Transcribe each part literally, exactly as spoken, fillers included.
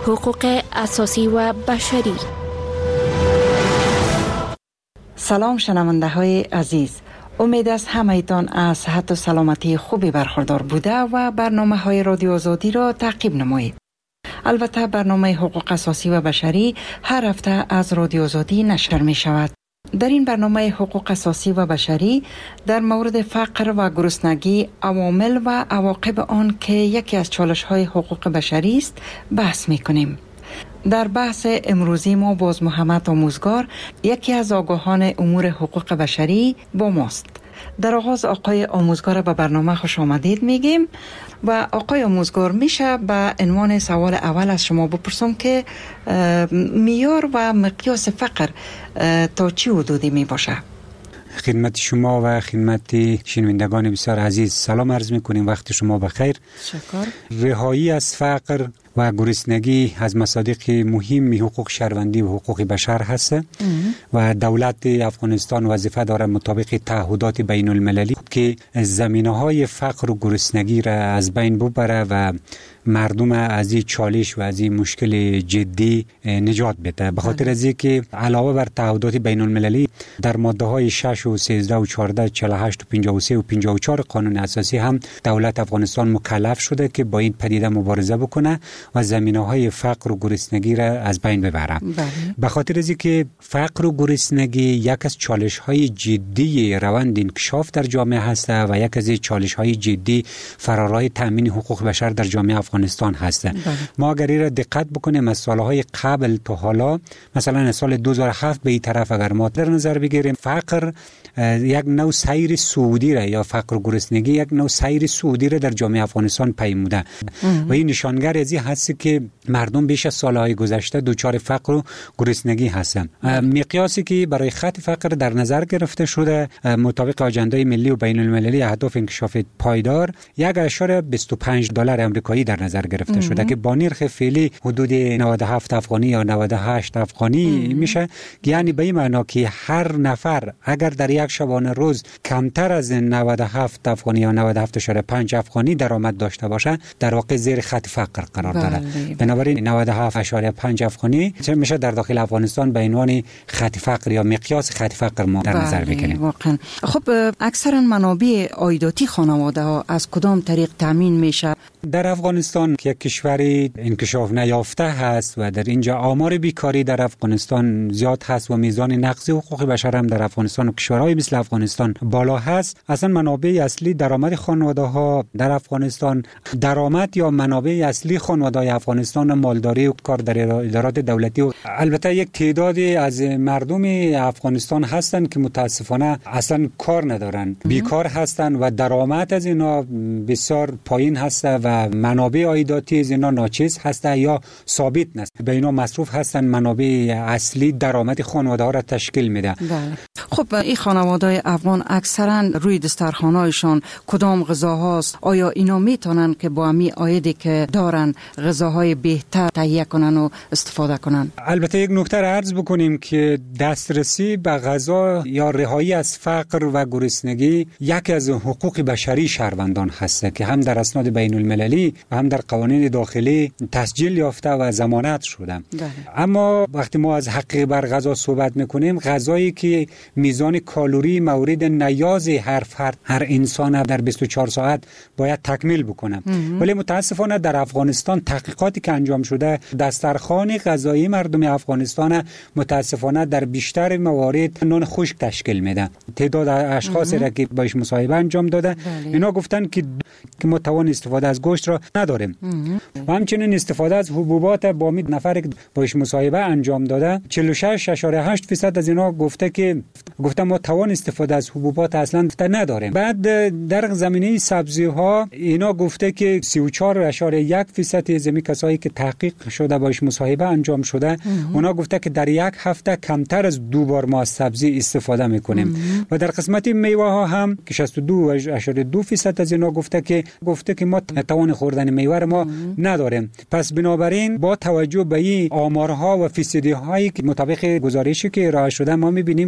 حقوق اساسی و بشری. سلام شنونده های عزیز، امید است همه‌تان از صحت و سلامتی خوبی برخوردار بوده و برنامه های رادیو آزادی را تعقیب نمایید. البته برنامه حقوق اساسی و بشری هر هفته از رادیو آزادی نشر می شود. در این برنامه حقوق اساسی و بشری در مورد فقر و گرسنگی، عوامل و عواقب آن که یکی از چالش های حقوق بشری است بحث می کنیم. در بحث امروزی ما باز محمد آموزگار، یکی از آگاهان امور حقوق بشری با ماست. در آغاز آقای آموزگار به برنامه خوش آمدید میگیم و آقای آموزگار میشه به عنوان سوال اول از شما بپرسم که معیار و مقیاس فقر تا چی حدودی می باشه؟ خدمت شما و خدمت شنوندگان بسیار عزیز سلام عرض میکنیم، وقت شما بخیر. شکر. رهایی از فقر و گرسنگی از مصادیق مهم حقوق شهروندی و حقوق بشر هست و دولت افغانستان وظیفه دارد مطابق تعهدات بین المللی که زمینه‌های فقر و گرسنگی را از بین ببره و مردم از این چالش و از این مشکل جدی نجات بده. به خاطر از اینکه علاوه بر تعهدات بین المللی در ماده های شش و سیزده و چهارده، چهل و هشت و پنجاه و سه و پنجاه و چهار قانون اساسی هم دولت افغانستان مکلف شده که با این پدیده مبارزه بکنه و زمینه‌های فقر و گرسنگی را از بین ببره. به خاطر از اینکه فقر و گرسنگی یک از چالش‌های جدی روند انکشاف در جامعه هست و یک از چالش‌های جدی فرارای تامین حقوق بشر در جامعه افغانستان هست. ما اگر این را دقت بکنیم از سالهای قبل تا حالا، مثلا از سال دو هزار و هفت به این طرف اگر ما در نظر بگیریم، فقر یک نوع سیر سعودی را یا فقر و گرسنگی یک نوع سیر سعودی را در جامعه افغانستان پیموده و این نشانگر از این هست که مردم بیش از سالهای گذشته دچار فقر و گرسنگی هستند. مقیاسی که برای خط فقر در نظر گرفته شده مطابق آژاندای ملی و بین المللی اهداف انکشاف پایدار یک اشاره بیست و پنج دلار آمریکایی در نظر گرفته شده که با نرخ فعلی حدود نود و هفت افغانی یا نود و هشت افغانی میشه، یعنی به این معنا که هر نفر اگر در یک شبانه روز کمتر از نود و هفت افغانی یا نود و هفت اشاره پنج افغانی درآمد داشته باشه در واقع زیر خط فقر قرار داره. بنابراین نود و هفت اشاره پنج افغانی میشه در داخل افغانستان به عنوان خط فقر یا مقیاس خط فقر ما در نظر بگیریم. واقعا خب اکثرا منابع عایداتی خانواده ها از کدام طریق تامین میشه؟ در افغانستان که یک کشوری انکشاف نیافته هست و در اینجا آمار بیکاری در افغانستان زیاد هست و میزان نقض حقوق بشر هم در افغانستان و کشورهای مثل افغانستان بالا هست، اصلا منابع اصلی درآمد خانواده ها در افغانستان، درآمد یا منابع اصلی خانواده های افغانستان مالداری و کار در ادارات دولتی و البته یک تعدادی از مردم افغانستان هستند که متاسفانه اصلا کار ندارن، بیکار هستند و درآمد از اینا بسیار پایین هست و منابع عایداتی از اینا ناچیز هست یا ثابت نیست. به اینا مصروف هستن، منابع اصلی درآمد خانواده ها را تشکیل میده. بله. خب این خانواده افغان اکثرا روی دسترخوانایشان کدام غذاهاست؟ آیا اینا میتونن که با همین عایدی که دارن غذاهای بهتر تهیه کنن و استفاده کنن؟ البته یک نکته را عرض بکنیم که دسترسی به غذا یا رهایی از فقر و گرسنگی یکی از حقوق بشری شهروندان هست که هم در اسناد بین المللی و هم در قوانین داخلی تسجیل یافته و ضمانت شده. بله. اما وقتی ما از حق بر غذا صحبت میکنیم، غذایی که میزان کالری مورد نیاز هر فرد هر انسان در بیست و چهار ساعت باید تکمیل بکنه، ولی متاسفانه در افغانستان تحقیقاتی که انجام شده دسترخوان غذایی مردم افغانستان متاسفانه در بیشتر موارد نان خشک تشکیل میده. تعداد اشخاصی را که باش مصاحبه انجام داده بله. اینا گفتن که که ما توان استفاده از گوشت را نداریم و همچنین استفاده از حبوبات با می نفر که باش مصاحبه انجام داده چهل و شش اشاره هشت درصد از اینا گفته که گفته ما توان استفاده از حبوبات اصلا نداریم. بعد در زمینه سبزی ها اینا گفته که سی و چهار اشاره یک درصد از می کسایی که تحقیق شده باش مصاحبه انجام شده اونا گفته که در یک هفته کمتر از دو بار ما از سبزی استفاده میکنیم و در قسمت میوه ها هم که شصت و دو اشاره دو درصد از اینا گفته که گفته که ما توان خوردن میوه ما نداریم. پس بنابراین با توجه به این آمارها و فیصدی هایی که مطابق گزارشی که ارائه شده ما میبینیم که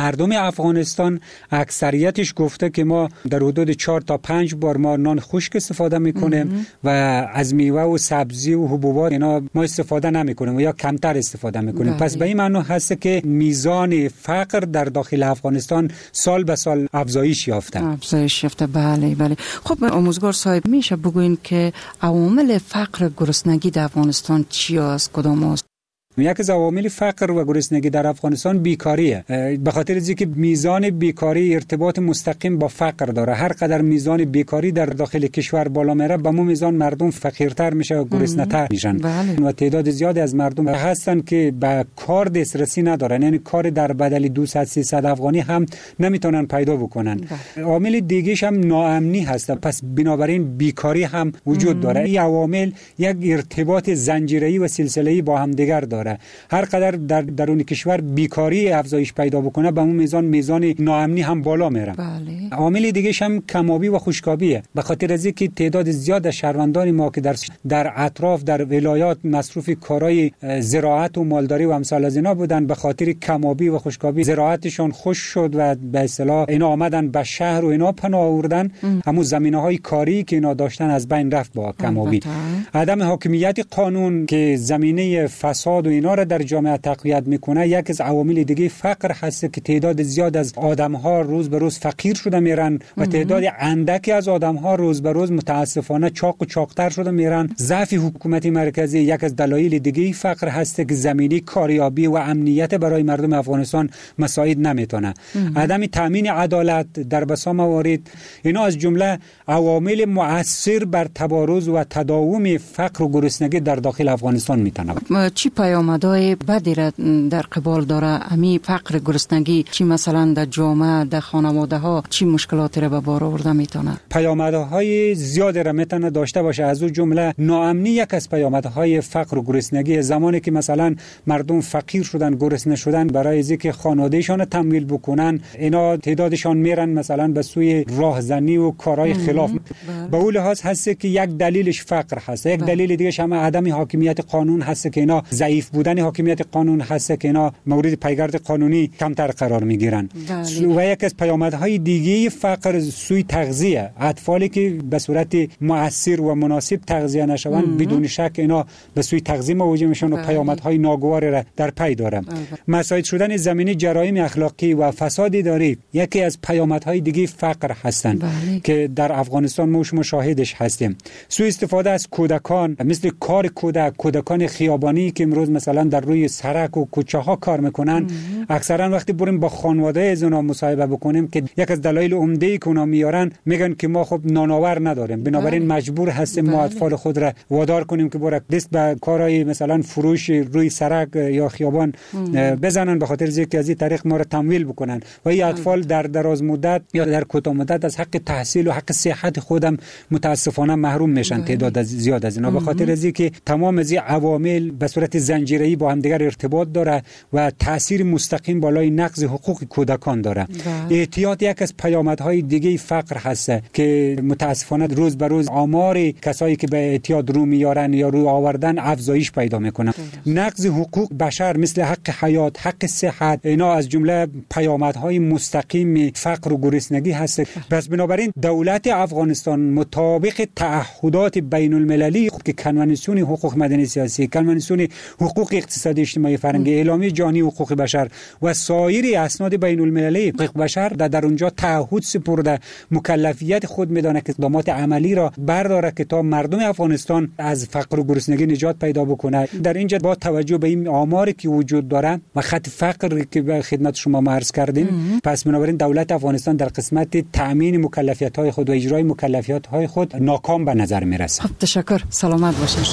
مردم افغانستان اکثریتش گفته که ما در حدود چهار تا پنج بار ما نان خشک استفاده میکنیم و از میوه و سبزی و حبوبات اینا ما استفاده نمیکنیم یا کمتر استفاده میکنیم. پس به این معنی هست که میزان فقر در داخل افغانستان سال به سال افزایش یافته. افزایش یافته. بله بله. خب آموزگار صاحب میشه بگوین که عوامل فقر گرسنگی در افغانستان چی است، کدام است؟ یکی از عوامل فقر و گرسنگی در افغانستان بیکاریه. به خاطر از اینکه میزان بیکاری ارتباط مستقیم با فقر داره. هر قدر میزان بیکاری در داخل کشور بالا میره به مو میزان مردم فقیرتر میشه و گرسنه‌تر میشن. بله. و تعداد زیادی از مردم هستن که به کار دسترسی ندارن، یعنی کار در بدل دویست سیصد افغانی هم نمیتونن پیدا بکنن. بله. عامل دیگه‌ش هم ناامنی هست. پس بنابراین بیکاری هم وجود مم. داره. این عوامل یک ارتباط زنجیره‌ای و سلسله‌ای با هم دیگر داره. هر قدر در درون کشور بیکاری افزایش پیدا بکنه به اون میزان میزان ناامنی هم بالا میره. بله. عامل دیگه هم کمابی و خشکابیه. به خاطر از اینکه تعداد زیاد از شهروندان ما که در در اطراف در ولایات مصروف کارهای زراعت و مالداری و امثال از اینا بودن، به خاطر کمابی و خشکابی زراعتشون خشک شد و به اصطلاح اینا آمدن به شهر و اینا پناه آوردن. همون زمینه‌های کاری که اینا داشتن از بین رفت با کمابی. عدم حاکمیت قانون که زمینه فساد و اینا را در جامعه تقویت میکنه یک از عوامل دیگه فقر هست که تعداد زیاد از آدم‌ها روز به روز فقیر شده میرن و تعداد اندکی از آدم‌ها روز به روز متاسفانه چاق و چاقتر شده میرن. ضعف حکومت مرکزی یک از دلایل دیگه فقر هست که زمینی کاریابی و امنیت برای مردم افغانستان مساعد نمیتونه. عدم تامین عدالت در بسا موارد اینا از جمله عوامل مؤثر بر تبارز و تداوم فقر و گرسنگی در داخل افغانستان میتونه. چی پیامدهای بدی را در قبال داره امی فقر گرسنگی؟ چی مثلا در جامعه در خانواده ها چی مشکلاتی را به بار آورده میتونه؟ پیامدهای زیادی را میتونه داشته باشه. از اون جمله ناامنی یک از پیامدهای فقر و گرسنگی. زمانی که مثلا مردم فقیر شدن، گرسنه شدن، برای اینکه خانوادهشان تمویل بکنن اینا تعدادشان میرن مثلا به سوی راهزنی و کارهای خلاف. به اون لحاظ هست که یک دلیلش فقر هست. یک دلیل دیگه هم عدم حاکمیت قانون هست که اینا ضعیف بودن حاکمیت قانون هست که اینا مورد پیگرد قانونی کمتر قرار میگیرن. و یک از پیامدهای دیگه فقر سوی تغذیه. اطفالی که به صورت مؤثر و مناسب تغذیه نشوند بدون شک اینا به سوی تغذیه مواجه میشن و پیامدهای ناگوار را در پی داره. مساعد شدن زمینی جرایم اخلاقی و فساد اداری یکی از پیامدهای دیگه فقر هستند که در افغانستان ما شاهدش هستیم. سوء استفاده از کودکان مثل کار کودک، کودکان خیابانی که امروز مثلا در روی سرک و کوچه ها کار میکنن، اکثرا وقتی بریم با خانواده از اونا مصاحبه بکنیم که یک از دلایل عمده ای که اونا میارن میگن که ما خب نانآور نداریم، بنابراین مجبور هستیم ما اطفال خود را وادار کنیم که برک دست به کارهای مثلا فروش روی سرک یا خیابان بزنن به خاطر اینکه از این طریق ما را تمویل بکنن و این اطفال در دراز مدت یا در کوتاه مدت از حق تحصیل و حق صحت خودم متاسفانه محروم میشن. تعداد از زیاد از اینا به خاطر اینکه تمام از این عوامل به صورت زنجیره‌ای با هم دیگر ارتباط داره و تاثیر مستقیم بالای نقض حقوق کودکان داره. اعتیاد یک از پیامدهای دیگه فقر هست که متاسفانه روز به روز آمار کسایی که به اعتیاد رو میارن یا رو آوردن افزایش پیدا میکنه. نقض حقوق بشر مثل حق حیات، حق صحت اینا از جمله پیامدهای مستقیم فقر و گرسنگی هست. پس بنابراین دولت افغانستان مطابق تعهدات بین المللی که کنوانسیون حقوق مدنی سیاسی، کنوانسیون حقوق اقتصادی اجتماعی فرهنگی، اعلامیه جهانی حقوق بشر و سایر اسناد بین المللی حقوق بشر در, در اونجا تعهد سپرده، مکلفیت خود میدانه که اقدامات عملی را برداره که تا مردم افغانستان از فقر و گرسنگی نجات پیدا بکنه. در اینجا با توجه به این آماری که وجود داره و خط فقر که به خدمت شما عرض کردیم، پس بنابراین دولت افغانستان در قسمت تامین مکلفیت‌های خود و اجرای مکلفیت‌های خود ناکام به نظر میرسه. تشکر. سلامت باشید.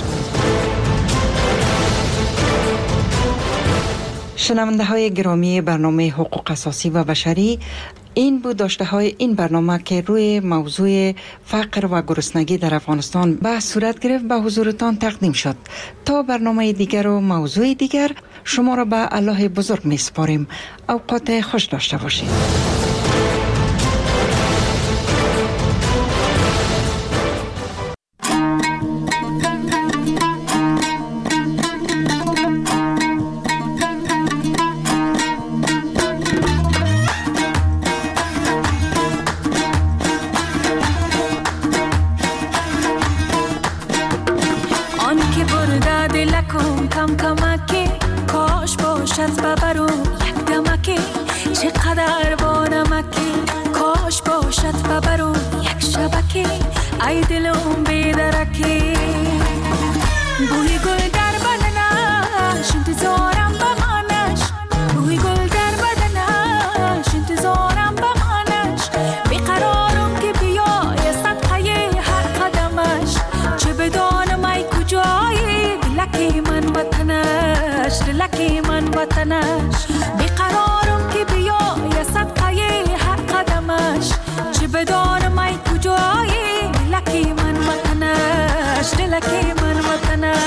شنونده های گرامی برنامه حقوق اساسی و بشری، این بود داشته های این برنامه که روی موضوع فقر و گرسنگی در افغانستان به صورت گرفت به حضورتان تقدیم شد. تا برنامه دیگر و موضوع دیگر شما را به الله بزرگ می سپاریم. اوقات خوش داشته باشید. مرده دلکم کم کمکی کاش باشد ببرو یک دمکی چقدر با نمکی کاش باشد ببرو یک شبکی ای دلم بیدرکی بوی گل در بدنش انتظارم بمانش بوی گل در بدنش انتظارم بمانش بیقرارم که بیای صدقه هر قدمش چه بدانم ای کجایی دلکی من وطنش دلکی من وطنش بیقرارم که بیای صدقه هر قدمش چه بدانم ای کجایی دلکی من وطنش دلکی من وطنش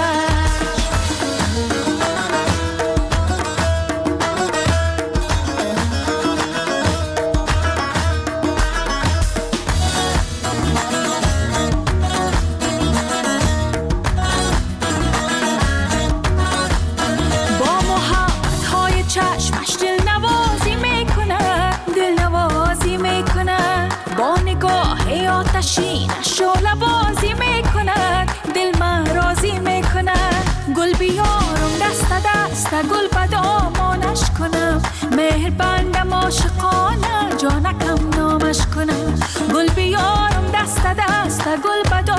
چشمش دل نوازی میکنه دل نوازی میکنه با نگاه آتشینش شعله بازی میکنه دل من راضی میکنه گل بیارم دست دست گل به دامانش کنم مهر بندم عاشقانه جانکم نامش کنم گل بیارم دست دست گل به